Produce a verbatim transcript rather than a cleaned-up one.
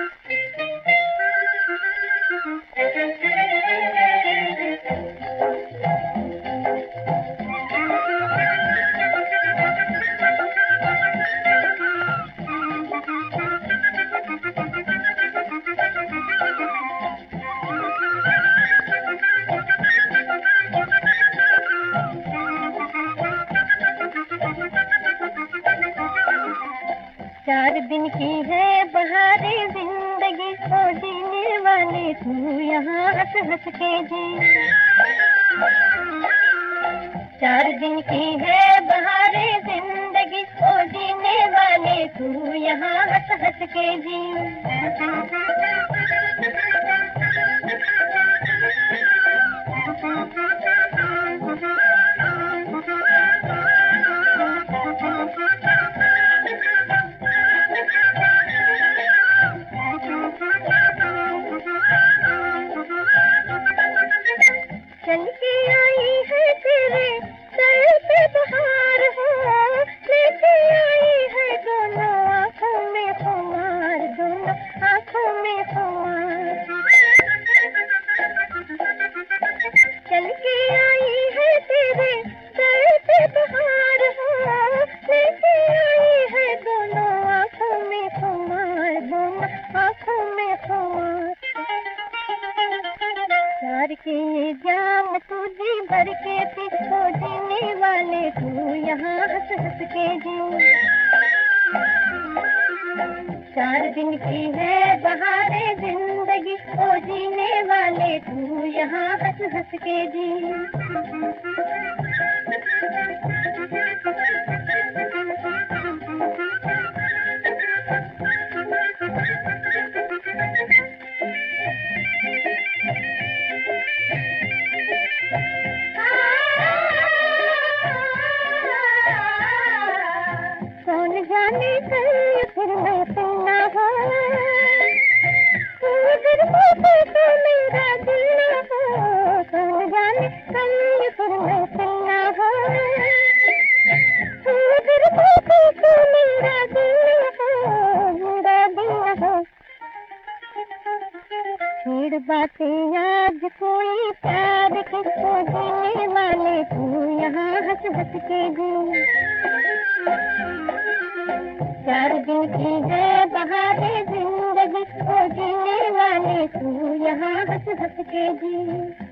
चार दिन की है बहारे जिंदगी को जीने वाले तू यहाँ हंस हंस के जी। चार दिन की है बहारे जिंदगी को जीने वाले तू यहाँ हंस हंस के जी। चल के आई है तेरे सर पे बहार हो, लेके आई है दोनों आँखों में खुमार, दोनों आँखों में खुमार। चल के आई है तेरे सर पे बहार हो, लेके आई है दोनों आँखों में खुमार, दोनों आँखों में खुमार। प्यार के ये जाम तुझे भर के पी, तो जीने वाले तू यहाँ हंस हंस के जी। चार दिन की है बहारे जिंदगी को जीने वाले तू यहाँ हंस हंस के जी। कौन जाने कल फिर मैं सुनना हो, तू अगर मुझे तो मेरा दिल ना हो। कौन जाने कल फिर मैं सुनना हो, तू अगर मुझे तो मेरा दिल ना हो, मेरा दिल ना हो। छेड़ बातें आज कोई प्यार के, तो जीने वाले तू यहाँ हंस हंस के जी। चार दिन की है बहारे जिंदगी को जीने वाले तू यहाँ हंस हंस के जी।